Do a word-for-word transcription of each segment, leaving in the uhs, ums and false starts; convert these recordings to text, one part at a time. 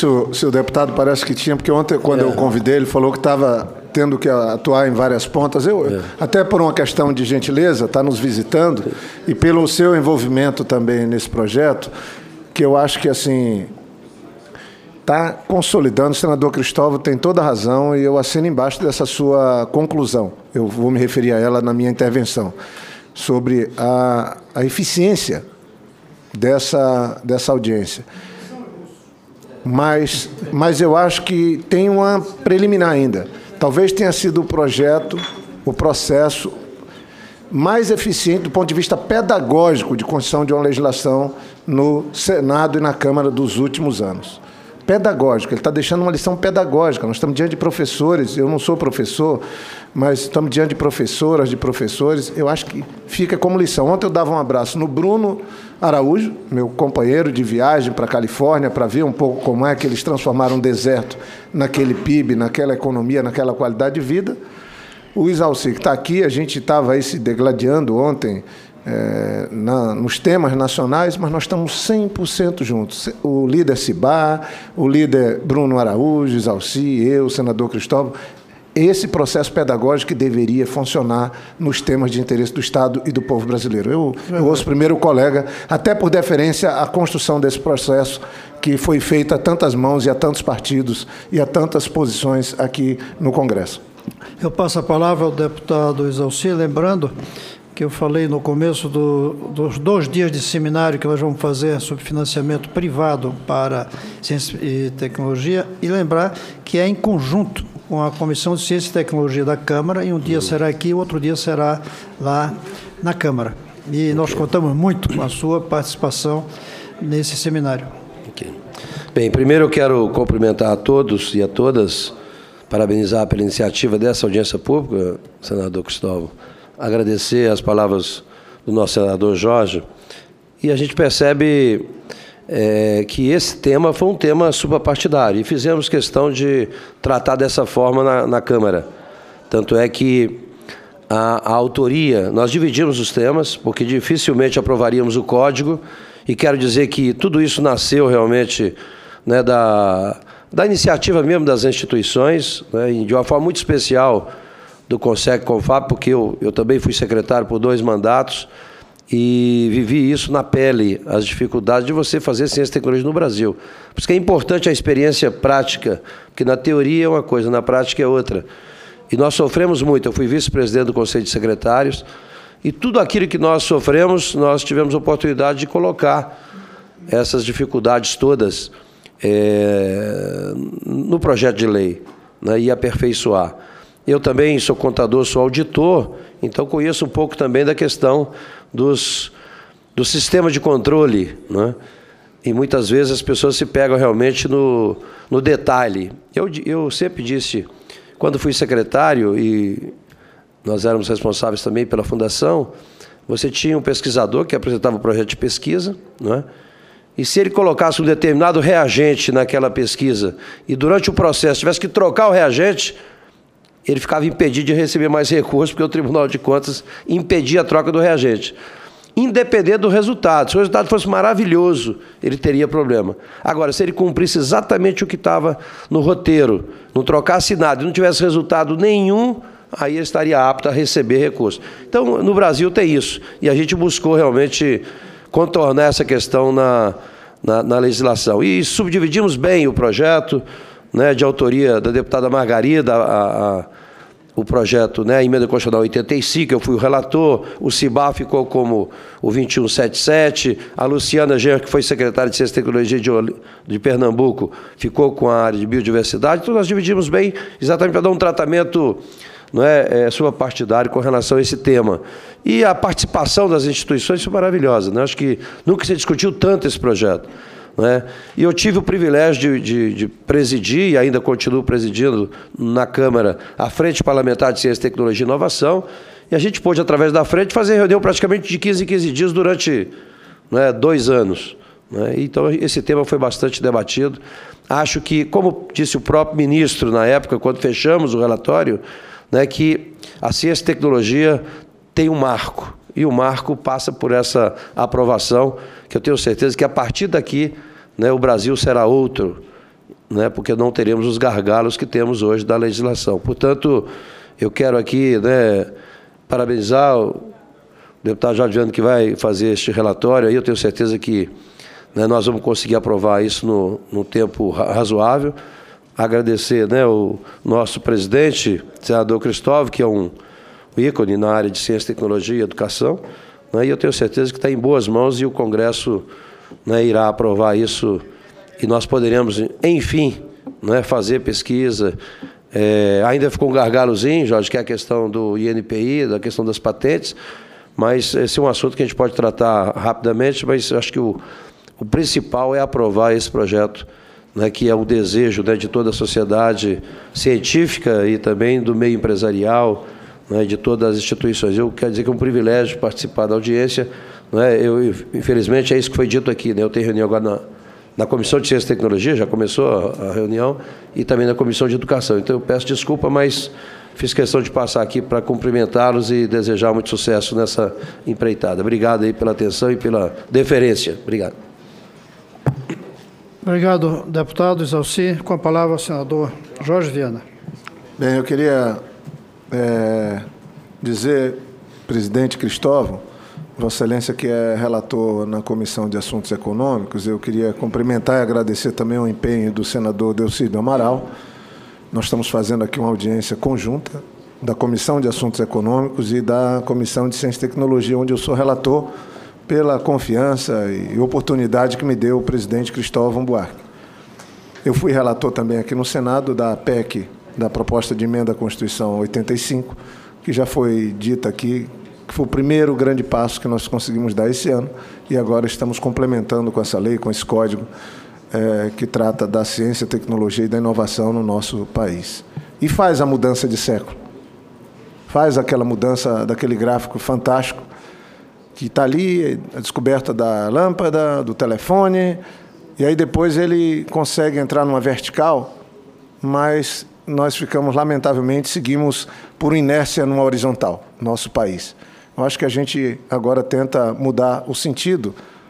se o, se o deputado parece que tinha, porque ontem, quando é. eu convidei, ele falou que estava tendo que atuar em várias pontas. Eu, é. Até por uma questão de gentileza, está nos visitando, e pelo seu envolvimento também nesse projeto, que eu acho que, assim, está consolidando. O senador Cristóvão tem toda a razão, e eu assino embaixo dessa sua conclusão. Eu vou me referir a ela na minha intervenção, sobre a, a eficiência dessa, dessa audiência. Mas, mas eu acho que tem uma preliminar ainda. Talvez tenha sido o projeto, o processo mais eficiente do ponto de vista pedagógico de construção de uma legislação no Senado e na Câmara dos últimos anos. Pedagógico, ele está deixando uma lição pedagógica. Nós estamos diante de professores, eu não sou professor, mas estamos diante de professoras, de professores. Eu acho que fica como lição. Ontem eu dava um abraço no Bruno Araújo, meu companheiro de viagem para a Califórnia, para ver um pouco como é que eles transformaram um deserto naquele P I B, naquela economia, naquela qualidade de vida. O Isalci, que está aqui, a gente estava aí se degladiando ontem, É, na, nos temas nacionais, mas nós estamos cem por cento juntos. O líder Cibá, o líder Bruno Araújo, Isalci, eu, o senador Cristóvão. Esse processo pedagógico que deveria funcionar nos temas de interesse do Estado e do povo brasileiro. Eu, eu ouço primeiro o colega, até por deferência à construção desse processo que foi feito a tantas mãos e a tantos partidos e a tantas posições aqui no Congresso. Eu passo a palavra ao deputado Isalci, lembrando que eu falei no começo do, dos dois dias de seminário que nós vamos fazer sobre financiamento privado para ciência e tecnologia, e lembrar que é em conjunto com a Comissão de Ciência e Tecnologia da Câmara, e um dia será aqui e outro dia será lá na Câmara. E nós contamos muito com a sua participação nesse seminário. Okay. Bem, primeiro eu quero cumprimentar a todos e a todas, parabenizar pela iniciativa dessa audiência pública, senador Cristóvão, agradecer as palavras do nosso senador Jorge, e a gente percebe é, que esse tema foi um tema suprapartidário, e fizemos questão de tratar dessa forma na, na Câmara. Tanto é que a, a autoria, nós dividimos os temas, porque dificilmente aprovaríamos o código, e quero dizer que tudo isso nasceu realmente, né, da, da iniciativa mesmo das instituições, né, e de uma forma muito especial do Consec Confab, porque eu, eu também fui secretário por dois mandatos e vivi isso na pele, as dificuldades de você fazer ciência e tecnologia no Brasil. Por isso que é importante a experiência prática, porque na teoria é uma coisa, na prática é outra. E nós sofremos muito. Eu fui vice-presidente do Conselho de Secretários, e tudo aquilo que nós sofremos, nós tivemos a oportunidade de colocar essas dificuldades todas é, no projeto de lei, né, e aperfeiçoar. Eu também sou contador, sou auditor, então conheço um pouco também da questão dos, do sistema de controle, né? E muitas vezes as pessoas se pegam realmente no, no detalhe. Eu, eu sempre disse, quando fui secretário, e nós éramos responsáveis também pela fundação, você tinha um pesquisador que apresentava o projeto de pesquisa, né? E se ele colocasse um determinado reagente naquela pesquisa, e durante o processo tivesse que trocar o reagente, ele ficava impedido de receber mais recursos, porque o Tribunal de Contas impedia a troca do reagente. Independente do resultado. Se o resultado fosse maravilhoso, ele teria problema. Agora, se ele cumprisse exatamente o que estava no roteiro, não trocasse nada e não tivesse resultado nenhum, aí ele estaria apto a receber recursos. Então, no Brasil tem isso. E a gente buscou realmente contornar essa questão na, na, na legislação. E subdividimos bem o projeto, né, de autoria da deputada Margarida, a, a, o projeto, né, a emenda constitucional oitenta e cinco, eu fui o relator, o Cibá ficou como o vinte e um setenta e sete, a Luciana Genro, que foi secretária de Ciência e Tecnologia de, de Pernambuco, ficou com a área de biodiversidade. Então nós dividimos bem, exatamente para dar um tratamento, não é, é, suprapartidário com relação a esse tema. E a participação das instituições foi maravilhosa, né? Acho que nunca se discutiu tanto esse projeto. Né? E eu tive o privilégio de, de, de presidir, e ainda continuo presidindo na Câmara, a Frente Parlamentar de Ciência, Tecnologia e Inovação, e a gente pôde, através da frente, fazer reunião praticamente de quinze em quinze dias durante, né, dois anos. Né? Então, esse tema foi bastante debatido. Acho que, como disse o próprio ministro na época, quando fechamos o relatório, né, que a ciência e tecnologia tem um marco, e o marco passa por essa aprovação, que eu tenho certeza que a partir daqui, né, o Brasil será outro, né, porque não teremos os gargalos que temos hoje da legislação. Portanto, eu quero aqui, né, parabenizar o deputado Jorge Viana, que vai fazer este relatório. Aí eu tenho certeza que, né, nós vamos conseguir aprovar isso no, no tempo razoável. Agradecer, né, o nosso presidente, senador Cristóvão, que é um ícone na área de ciência, tecnologia e educação, né, e eu tenho certeza que está em boas mãos e o Congresso, né, irá aprovar isso e nós poderemos, enfim, né, fazer pesquisa. É, ainda ficou um gargalozinho, Jorge, que é a questão do I N P I, da questão das patentes, mas esse é um assunto que a gente pode tratar rapidamente, mas acho que o, o principal é aprovar esse projeto, né, que é o desejo, né, de toda a sociedade científica e também do meio empresarial, né, de todas as instituições. Eu quero dizer que é um privilégio participar da audiência, né, eu, infelizmente é isso que foi dito aqui, né, eu tenho reunião agora na, na Comissão de Ciência e Tecnologia, já começou a, a reunião, e também na Comissão de Educação. Então eu peço desculpa, mas fiz questão de passar aqui para cumprimentá-los e desejar muito sucesso nessa empreitada. Obrigado aí pela atenção e pela deferência. Obrigado. Obrigado, deputado Exauci. Com a palavra, o senador Jorge Viana. Bem, eu queria é, dizer, presidente Cristóvão, Vossa Excelência, que é relator na Comissão de Assuntos Econômicos, eu queria cumprimentar e agradecer também o empenho do senador Delcídio Amaral. Nós estamos fazendo aqui uma audiência conjunta da Comissão de Assuntos Econômicos e da Comissão de Ciência e Tecnologia, onde eu sou relator, pela confiança e oportunidade que me deu o presidente Cristóvão Buarque. Eu fui relator também aqui no Senado da P E C, da Proposta de Emenda à Constituição oitenta e cinco, que já foi dita aqui, que foi o primeiro grande passo que nós conseguimos dar esse ano, e agora estamos complementando com essa lei, com esse código, é, que trata da ciência, tecnologia e da inovação no nosso país. E faz a mudança de século. Faz aquela mudança daquele gráfico fantástico que está ali, a descoberta da lâmpada, do telefone, e aí depois ele consegue entrar numa vertical, mas nós ficamos, lamentavelmente, seguimos por inércia numa horizontal, nosso país. Eu acho que a gente agora tenta mudar o sentido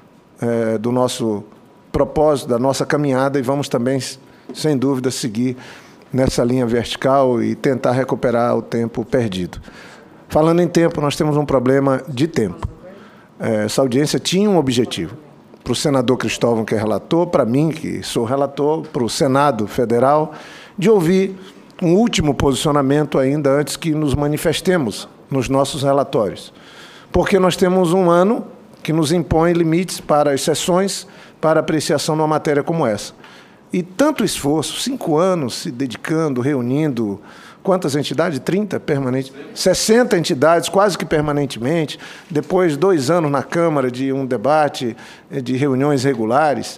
é, do nosso propósito, da nossa caminhada, e vamos também, sem dúvida, seguir nessa linha vertical e tentar recuperar o tempo perdido. Falando em tempo, nós temos um problema de tempo. Essa audiência tinha um objetivo. Para o senador Cristóvão, que é relator, para mim, que sou relator, para o Senado Federal, de ouvir um último posicionamento ainda antes que nos manifestemos nos nossos relatórios. Porque nós temos um ano que nos impõe limites para as sessões, para apreciação numa matéria como essa. E tanto esforço, cinco anos se dedicando, reunindo, quantas entidades? trinta permanentes, sessenta entidades, quase que permanentemente, depois dois anos na Câmara de um debate, de reuniões regulares.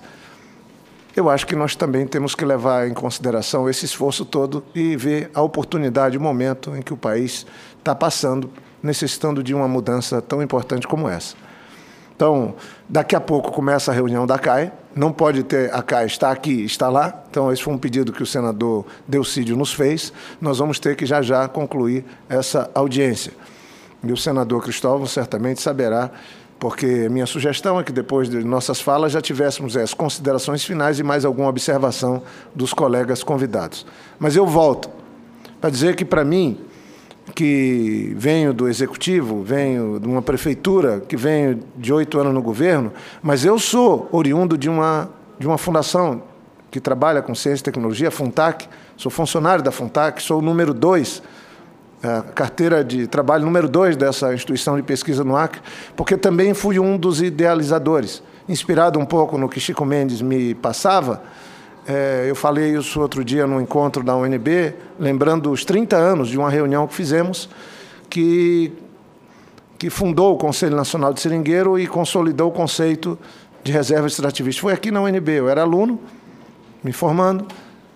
Eu acho que nós também temos que levar em consideração esse esforço todo e ver a oportunidade, o momento em que o país está passando, necessitando de uma mudança tão importante como essa. Então, daqui a pouco começa a reunião da C A E, não pode ter, a C A E está aqui, está lá, então esse foi um pedido que o senador Delcídio nos fez, nós vamos ter que já já concluir essa audiência. E o senador Cristóvão certamente saberá, porque minha sugestão é que depois de nossas falas já tivéssemos as considerações finais e mais alguma observação dos colegas convidados. Mas eu volto para dizer que, para mim, que venho do Executivo, venho de uma prefeitura, que venho de oito anos no governo, mas eu sou oriundo de uma, de uma fundação que trabalha com ciência e tecnologia, a FUNTAC, sou funcionário da FUNTAC, sou o número dois, a carteira de trabalho número dois dessa instituição de pesquisa no Acre, porque também fui um dos idealizadores, inspirado um pouco no que Chico Mendes me passava. É, eu falei isso outro dia no encontro da U N B, lembrando os trinta anos de uma reunião que fizemos, que, que fundou o Conselho Nacional de Seringueiro e consolidou o conceito de reserva extrativista. Foi aqui na U N B, eu era aluno, me formando,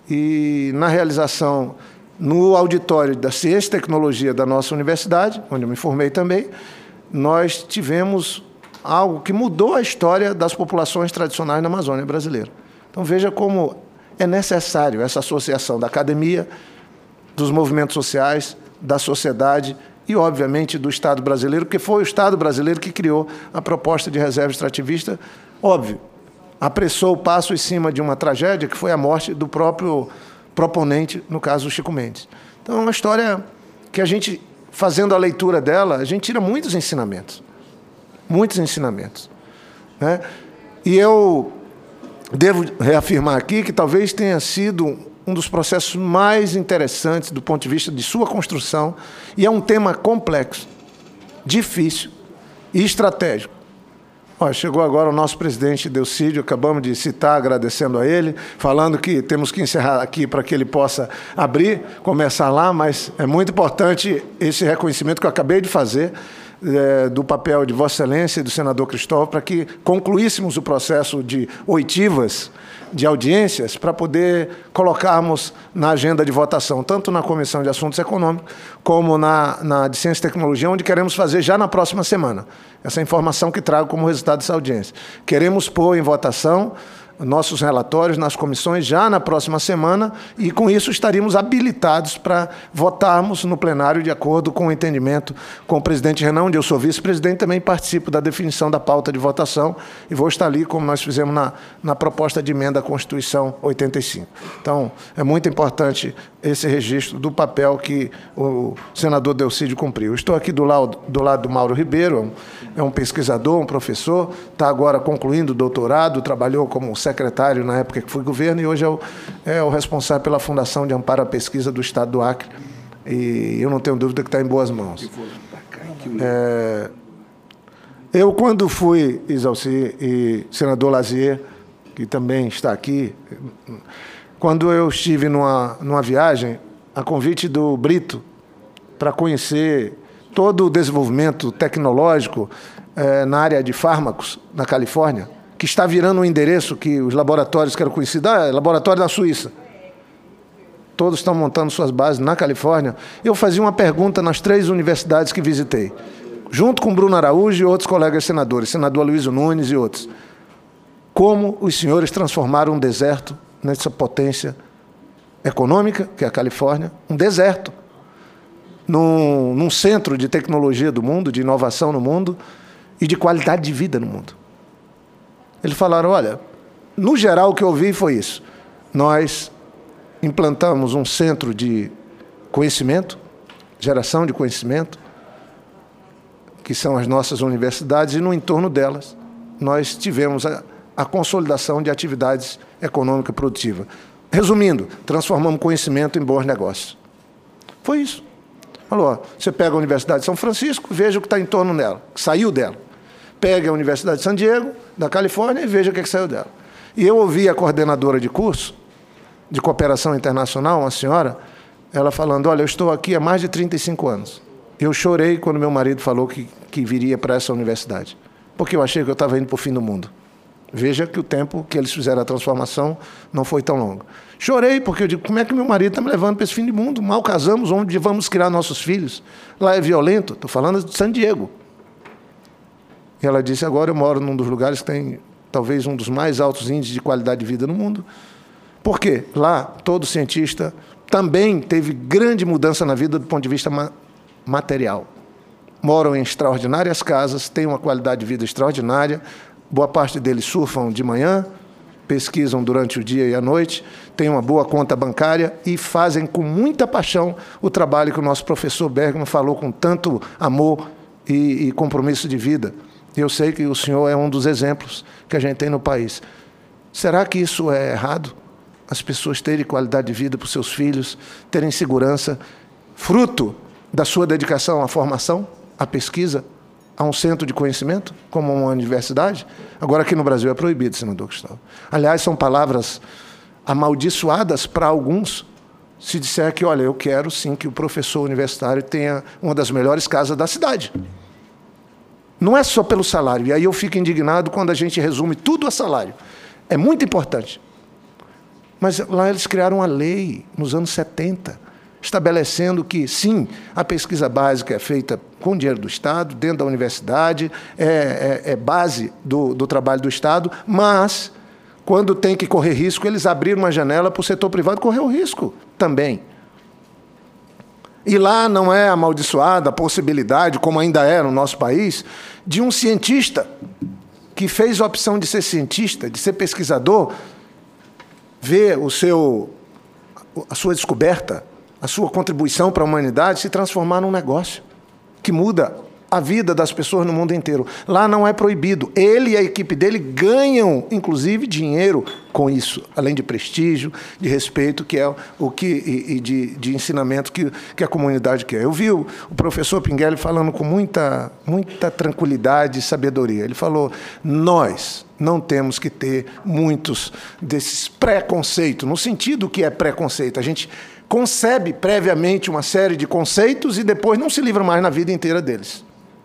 e na realização, no auditório da Ciência e Tecnologia da nossa universidade, onde eu me formei também, nós tivemos algo que mudou a história das populações tradicionais na Amazônia brasileira. Então, veja como é necessário essa associação da academia, dos movimentos sociais, da sociedade e, obviamente, do Estado brasileiro, porque foi o Estado brasileiro que criou a proposta de reserva extrativista, óbvio, apressou o passo em cima de uma tragédia que foi a morte do próprio proponente, no caso, o Chico Mendes. Então, é uma história que a gente, fazendo a leitura dela, a gente tira muitos ensinamentos. Muitos ensinamentos. Né? E eu devo reafirmar aqui que talvez tenha sido um dos processos mais interessantes do ponto de vista de sua construção, e é um tema complexo, difícil e estratégico. Ó, chegou agora o nosso presidente Delcídio, acabamos de citar, agradecendo a ele, falando que temos que encerrar aqui para que ele possa abrir, começar lá, mas é muito importante esse reconhecimento que eu acabei de fazer, é, do papel de Vossa Excelência e do senador Cristóvão, para que concluíssemos o processo de oitivas, de audiências, para poder colocarmos na agenda de votação, tanto na Comissão de Assuntos Econômicos, como na, na de Ciência e Tecnologia, onde queremos fazer já na próxima semana. Essa informação que trago como resultado dessa audiência. Queremos pôr em votação nossos relatórios nas comissões já na próxima semana, e com isso estaríamos habilitados para votarmos no plenário de acordo com o entendimento com o presidente Renan, onde eu sou vice-presidente, também participo da definição da pauta de votação e vou estar ali, como nós fizemos na, na proposta de emenda à Constituição oitenta e cinco. Então, é muito importante esse registro do papel que o senador Delcídio cumpriu. Estou aqui do lado do, lado do Mauro Ribeiro, é um pesquisador, um professor, está agora concluindo o doutorado, trabalhou como secretário na época que foi governo e hoje é o, é o responsável pela Fundação de Amparo à Pesquisa do Estado do Acre. E eu não tenho dúvida que está em boas mãos. É, eu, quando fui, Isalci, e senador Lazier, que também está aqui, quando eu estive numa, numa viagem, a convite do Brito, para conhecer todo o desenvolvimento tecnológico eh, na área de fármacos, na Califórnia, que está virando um endereço que os laboratórios que eram conhecidos, ah, laboratório da Suíça, todos estão montando suas bases na Califórnia. Eu fazia uma pergunta nas três universidades que visitei, junto com Bruno Araújo e outros colegas senadores, senador Luiz Nunes e outros. Como os senhores transformaram um deserto nessa potência econômica, que é a Califórnia, um deserto, num, num centro de tecnologia do mundo, de inovação no mundo e de qualidade de vida no mundo. Eles falaram, olha, no geral o que eu ouvi foi isso. Nós implantamos um centro de conhecimento, geração de conhecimento, que são as nossas universidades, e no entorno delas nós tivemos a, a consolidação de atividades econômicas produtivas. Resumindo, transformamos conhecimento em bons negócios. Foi isso. Falou, ó, você pega a Universidade de São Francisco, veja o que está em torno dela, que saiu dela. Pega a Universidade de San Diego, da Califórnia, e veja o que, é que saiu dela. E eu ouvi a coordenadora de curso de cooperação internacional, uma senhora, ela falando, olha, eu estou aqui há mais de trinta e cinco anos. Eu chorei quando meu marido falou que, que viria para essa universidade, porque eu achei que eu estava indo para o fim do mundo. Veja que o tempo que eles fizeram a transformação não foi tão longo. Chorei, porque eu digo, como é que meu marido está me levando para esse fim de mundo? Mal casamos, onde vamos criar nossos filhos? Lá é violento, estou falando de San Diego. E ela disse, agora eu moro num dos lugares que tem talvez um dos mais altos índices de qualidade de vida no mundo. Por quê? Lá, todo cientista também teve grande mudança na vida do ponto de vista ma- material. Moram em extraordinárias casas, têm uma qualidade de vida extraordinária, boa parte deles surfam de manhã, pesquisam durante o dia e a noite, têm uma boa conta bancária e fazem com muita paixão o trabalho que o nosso professor Bergman falou com tanto amor e, e compromisso de vida. Eu sei que o senhor é um dos exemplos que a gente tem no país. Será que isso é errado? As pessoas terem qualidade de vida para os seus filhos, terem segurança, fruto da sua dedicação à formação, à pesquisa, a um centro de conhecimento, como uma universidade? Agora, aqui no Brasil é proibido, senador Cristóvão. Aliás, são palavras amaldiçoadas para alguns, se disser que, olha, eu quero sim que o professor universitário tenha uma das melhores casas da cidade. Não é só pelo salário, e aí eu fico indignado quando a gente resume tudo a salário. É muito importante. Mas lá eles criaram uma lei, nos anos setenta, estabelecendo que, sim, a pesquisa básica é feita com dinheiro do Estado, dentro da universidade, é, é, é base do, do trabalho do Estado, mas, quando tem que correr risco, eles abriram uma janela para o setor privado correr o risco também. E lá não é amaldiçoada a possibilidade, como ainda é no nosso país, de um cientista que fez a opção de ser cientista, de ser pesquisador, vê o seu, a sua descoberta, a sua contribuição para a humanidade se transformar num negócio que muda a vida das pessoas no mundo inteiro. Lá não é proibido. Ele e a equipe dele ganham, inclusive, dinheiro com isso, além de prestígio, de respeito, que é o que, e, e de, de ensinamento que, que a comunidade quer. Eu vi o, o professor Pinguelli falando com muita, muita tranquilidade e sabedoria. Ele falou, nós não temos que ter muitos desses preconceitos, no sentido que é preconceito. A gente concebe previamente uma série de conceitos e depois não se livra mais na vida inteira deles.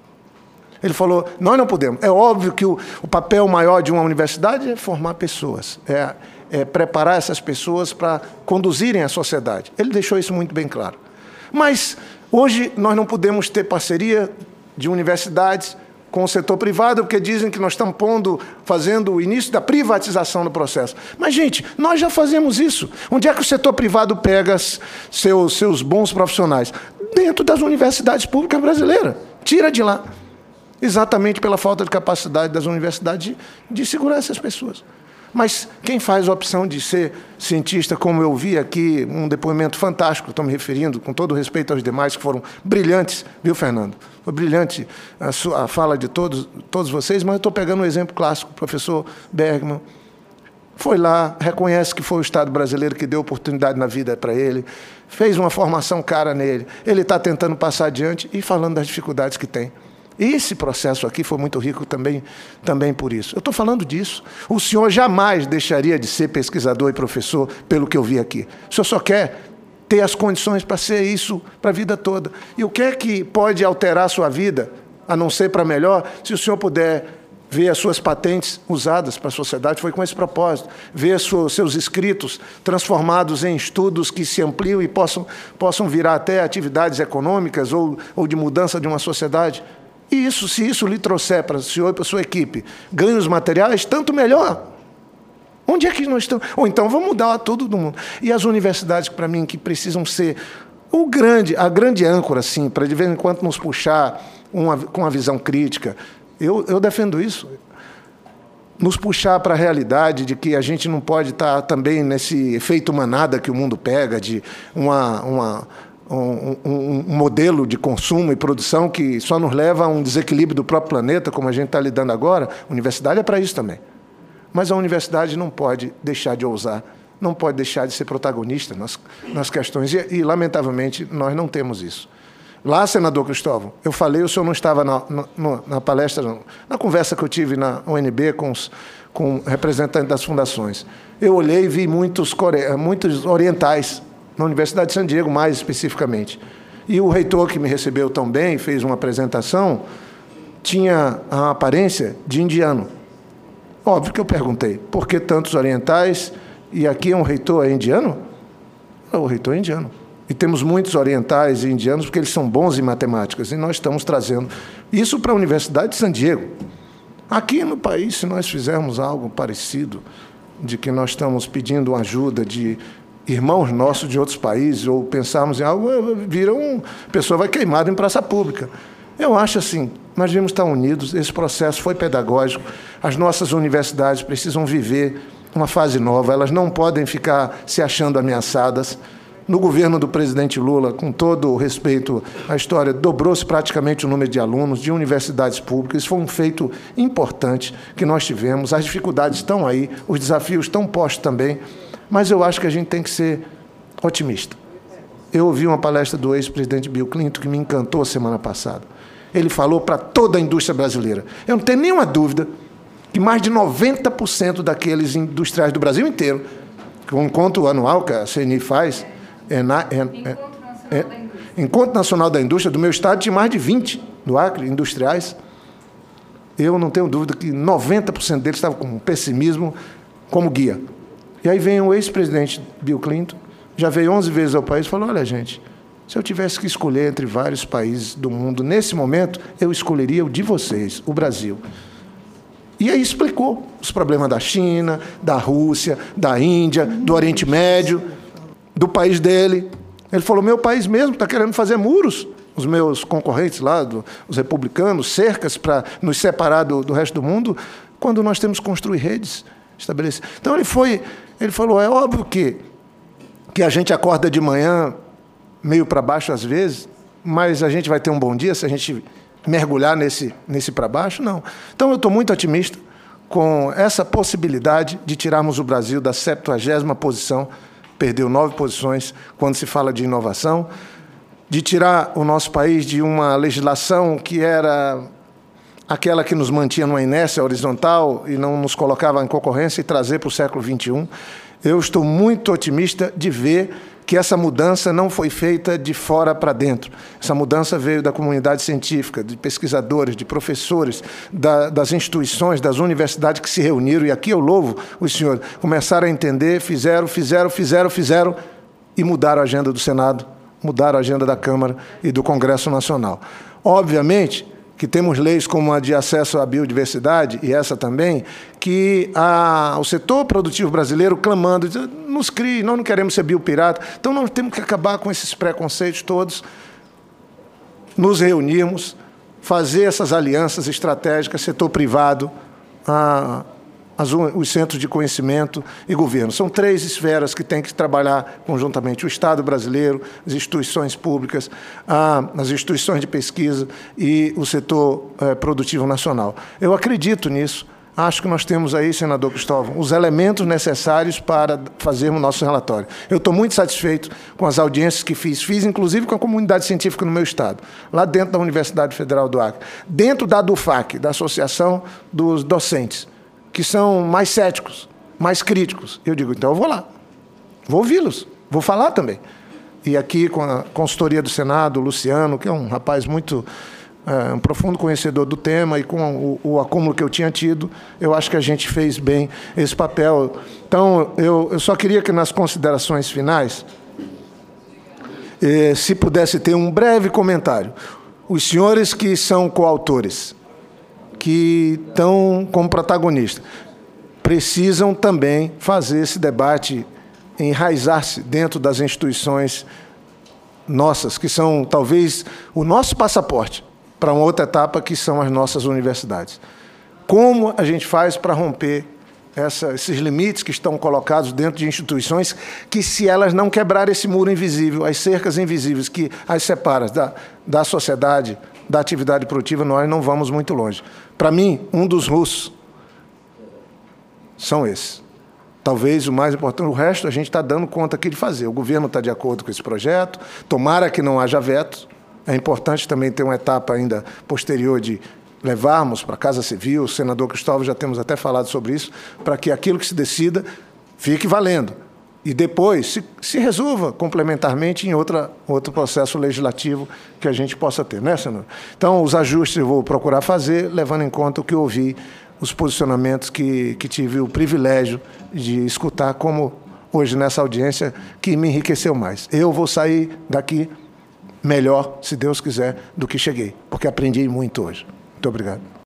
Ele falou, nós não podemos. É óbvio que o, o papel maior de uma universidade é formar pessoas, é, é preparar essas pessoas para conduzirem a sociedade. Ele deixou isso muito bem claro. Mas hoje nós não podemos ter parceria de universidades com o setor privado, porque dizem que nós estamos pondo, fazendo o início da privatização do processo. Mas, gente, nós já fazemos isso. Onde é que o setor privado pega seus, seus bons profissionais? Dentro das universidades públicas brasileiras. Tira de lá. Exatamente pela falta de capacidade das universidades de, de segurar essas pessoas. Mas quem faz a opção de ser cientista, como eu vi aqui, um depoimento fantástico, estou me referindo, com todo respeito aos demais, que foram brilhantes, viu, Fernando? Foi brilhante a, sua, a fala de todos, todos vocês, mas eu estou pegando um exemplo clássico, o professor Bergman. Foi lá, reconhece que foi o Estado brasileiro que deu oportunidade na vida para ele, fez uma formação cara nele, ele está tentando passar adiante e falando das dificuldades que tem. Esse processo aqui foi muito rico também, também por isso. Eu estou falando disso. O senhor jamais deixaria de ser pesquisador e professor pelo que eu vi aqui. O senhor só quer ter as condições para ser isso para a vida toda. E o que é que pode alterar a sua vida, a não ser para melhor, se o senhor puder ver as suas patentes usadas para a sociedade? Foi com esse propósito. Ver os seus escritos transformados em estudos que se ampliam e possam, possam virar até atividades econômicas ou, ou de mudança de uma sociedade. E isso, se isso lhe trouxer para o senhor e para a sua equipe ganhos materiais, tanto melhor. Onde é que nós estamos? Ou então vamos mudar tudo do mundo. E as universidades, para mim, que precisam ser o grande, a grande âncora, assim, para de vez em quando nos puxar uma, com uma visão crítica. Eu, eu defendo isso. Nos puxar para a realidade de que a gente não pode estar também nesse efeito manada que o mundo pega, de uma... uma Um, um, um modelo de consumo e produção que só nos leva a um desequilíbrio do próprio planeta, como a gente está lidando agora. A universidade é para isso também. Mas a universidade não pode deixar de ousar, não pode deixar de ser protagonista nas, nas questões. E, e, lamentavelmente, nós não temos isso. Lá, senador Cristóvão, eu falei, o senhor não estava na, na, na palestra, não, na conversa que eu tive na U N B com os com representantes das fundações. Eu olhei e vi muitos, core... muitos orientais, na Universidade de San Diego, mais especificamente. E o reitor, que me recebeu tão bem, fez uma apresentação, tinha a aparência de indiano. Óbvio que eu perguntei, por que tantos orientais e aqui é um reitor é indiano? O reitor é indiano. E temos muitos orientais e indianos porque eles são bons em matemáticas, e nós estamos trazendo isso para a Universidade de San Diego. Aqui no país, se nós fizermos algo parecido, de que nós estamos pedindo ajuda de irmãos nossos de outros países, ou pensarmos em algo, vira um, a pessoa vai queimada em praça pública. Eu acho assim, nós devemos estar unidos, esse processo foi pedagógico, as nossas universidades precisam viver uma fase nova, elas não podem ficar se achando ameaçadas. No governo do presidente Lula, com todo o respeito à história, dobrou-se praticamente o número de alunos de universidades públicas. Isso foi um feito importante que nós tivemos. As dificuldades estão aí, os desafios estão postos também, mas eu acho que a gente tem que ser otimista. Eu ouvi uma palestra do ex-presidente Bill Clinton que me encantou semana passada. Ele falou para toda a indústria brasileira. Eu não tenho nenhuma dúvida que mais de noventa por cento daqueles industriais do Brasil inteiro, que o encontro anual que a C N I faz, é na, é, é, é, Encontro Nacional da Indústria, do meu estado, tinha mais de vinte do Acre, industriais. Eu não tenho dúvida que noventa por cento deles estavam com pessimismo como guia. E aí vem o ex-presidente Bill Clinton, já veio onze vezes ao país e falou, olha, gente, se eu tivesse que escolher entre vários países do mundo, nesse momento, eu escolheria o de vocês, o Brasil. E aí explicou os problemas da China, da Rússia, da Índia, do Oriente Médio, do país dele. Ele falou, meu país mesmo está querendo fazer muros, os meus concorrentes lá, do, os republicanos, cercas para nos separar do, do resto do mundo. quando nós temos que construir redes estabelecidas. Então, ele foi, ele falou, é óbvio que, que a gente acorda de manhã meio para baixo às vezes, mas a gente vai ter um bom dia se a gente mergulhar nesse, nesse para baixo? Não. Então, eu estou muito otimista com essa possibilidade de tirarmos o Brasil da septuagésima posição, perdeu nove posições quando se fala de inovação, de tirar o nosso país de uma legislação que era aquela que nos mantinha numa inércia horizontal e não nos colocava em concorrência e trazer para o século vinte e um. Eu estou muito otimista de ver que essa mudança não foi feita de fora para dentro. Essa mudança veio da comunidade científica, de pesquisadores, de professores, da, das instituições, das universidades que se reuniram, e aqui eu louvo os senhores, começaram a entender, fizeram, fizeram, fizeram, fizeram, e mudaram a agenda do Senado, mudaram a agenda da Câmara e do Congresso Nacional. Obviamente que temos leis como a de acesso à biodiversidade, e essa também, que a, o setor produtivo brasileiro clamando, dizendo, nos crie, nós não queremos ser biopirata. Então, nós temos que acabar com esses preconceitos todos, nos reunirmos, fazer essas alianças estratégicas, setor privado, a, as, os centros de conhecimento e governo. São três esferas que têm que trabalhar conjuntamente: o Estado brasileiro, as instituições públicas, a, as instituições de pesquisa e o setor é, produtivo nacional. Eu acredito nisso. Acho que nós temos aí, senador Cristóvão, os elementos necessários para fazermos o nosso relatório. Eu estou muito satisfeito com as audiências que fiz, fiz inclusive com a comunidade científica no meu estado, lá dentro da Universidade Federal do Acre, dentro da DUFAC, da Associação dos Docentes, que são mais céticos, mais críticos. Eu digo, então eu vou lá, vou ouvi-los, vou falar também. E aqui com a consultoria do Senado, o Luciano, que é um rapaz muito... É, um profundo conhecedor do tema, e com o, o acúmulo que eu tinha tido, eu acho que a gente fez bem esse papel. Então, eu, eu só queria que nas considerações finais, eh, se pudesse ter um breve comentário. Os senhores que são coautores, que estão como protagonistas, precisam também fazer esse debate, enraizar-se dentro das instituições nossas, que são talvez o nosso passaporte para uma outra etapa, que são as nossas universidades. Como a gente faz para romper essa, esses limites que estão colocados dentro de instituições que, se elas não quebrarem esse muro invisível, as cercas invisíveis que as separam da, da sociedade, da atividade produtiva, nós não vamos muito longe. Para mim, um dos russos são esses. Talvez o mais importante, o resto a gente está dando conta aqui de fazer. O governo está de acordo com esse projeto, tomara que não haja veto. É importante também ter uma etapa ainda posterior de levarmos para a Casa Civil, o senador Cristóvão, já temos até falado sobre isso, para que aquilo que se decida fique valendo. E depois se, se resolva complementarmente em outra, outro processo legislativo que a gente possa ter, né, senador? Então, os ajustes eu vou procurar fazer, levando em conta o que eu ouvi, os posicionamentos que, que tive o privilégio de escutar, como hoje nessa audiência, que me enriqueceu mais. Eu vou sair daqui melhor, se Deus quiser, do que cheguei, porque aprendi muito hoje. Muito obrigado.